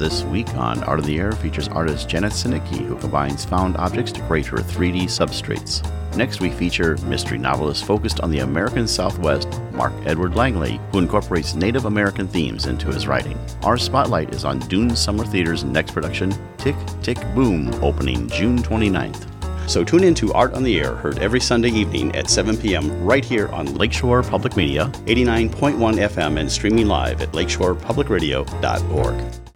This week on Art of the Air features artist Janet Sinicki, who combines found objects to create her 3D substrates. Next we feature mystery novelist focused on the American Southwest, Mark Edward Langley, who incorporates Native American themes into his writing. Our spotlight is on Dune Summer Theater's next production, Tick, Tick, Boom, opening June 29th. So tune in to Art on the Air, heard every Sunday evening at 7 p.m. right here on Lakeshore Public Media, 89.1 FM, and streaming live at lakeshorepublicradio.org.